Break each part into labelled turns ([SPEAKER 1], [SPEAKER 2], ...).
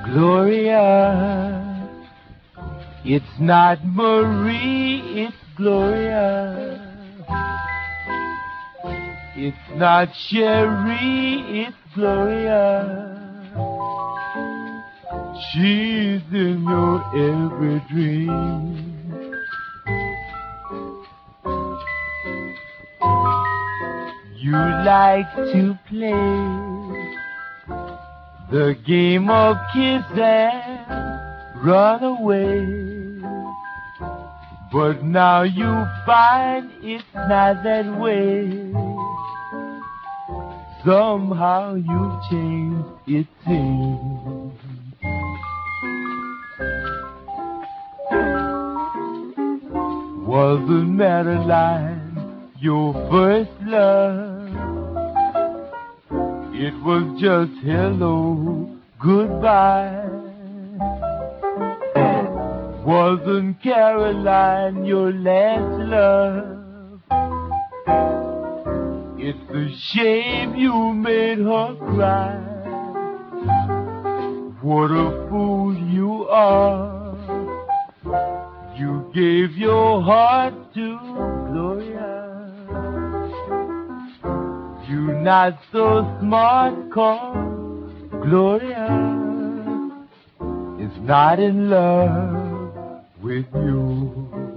[SPEAKER 1] Gloria, it's not Marie, it's Gloria. It's not Sherry, it's Gloria. She's in your every dream. You like to play the game of kiss and run away, but now you find it's not that way. Somehow you've changed, it seems. Wasn't Madeline your first love? It was just hello, goodbye. Wasn't Caroline your last love? It's a shame you made her cry. What a fool you are. You gave your heart to Gloria. You're not so smart, 'cause Gloria is not in love with you.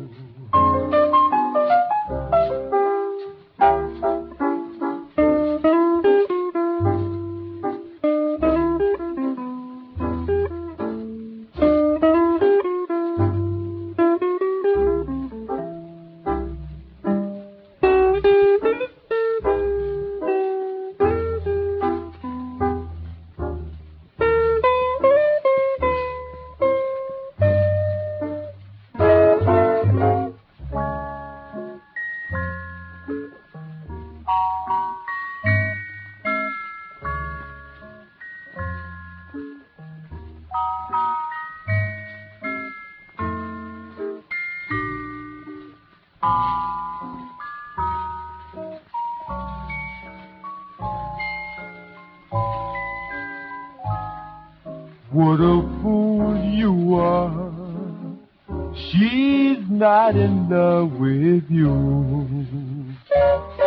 [SPEAKER 1] What a fool you are. She's not in love with you.